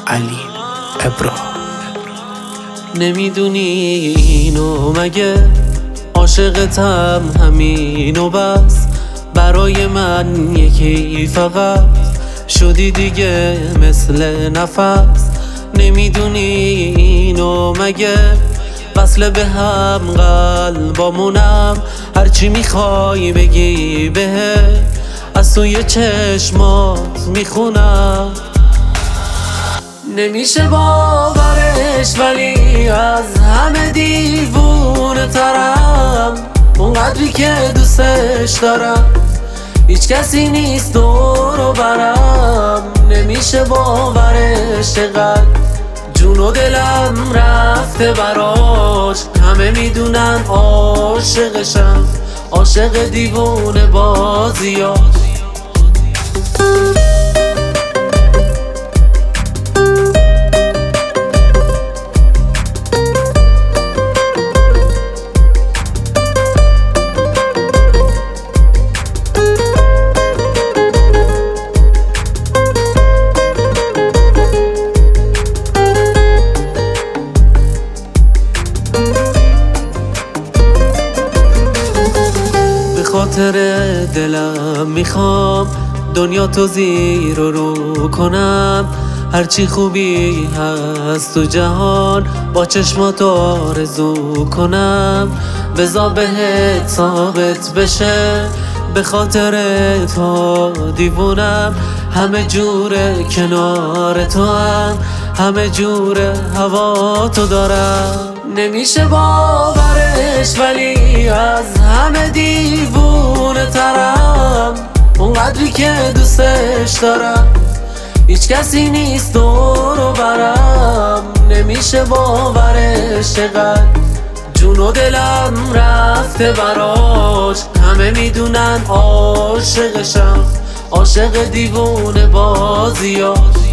علی ابرا. نمیدونی اینو مگه عاشقتم همینو بس، برای من یکی فقط شدی دیگه مثل نفس. نمیدونی اینو مگه وصل به هم قلبامونم، هرچی میخوای بگی بهت از توی چشمات میخونم. نمیشه باورش ولی از همه دیوونه ترم، اونقدری که دوستش دارم هیچ کسی نیست دور و برم. نمیشه باورش چقدر جون و دلم رفته براش، همه میدونن عاشقشم، عاشق دیوونه بازیاش. خاطر دلم میخوام دنیا تو زیر و رو کنم، هرچی خوبی هست تو جهان با چشمات آرزو کنم. بذار بهت ثابت بشه به خاطر تو دیوونم، همه جوره کنار تو هم، همه جوره هوا تو دارم. نمیشه باورش ولی از همه دیوونه ترم، اونقدری که دوستش دارم هیچ کسی نیست دور و برم. نمیشه باورش چقدر جون و دلم رفته براش، همه میدونن عاشقشم، عاشق دیوونه بازیاش.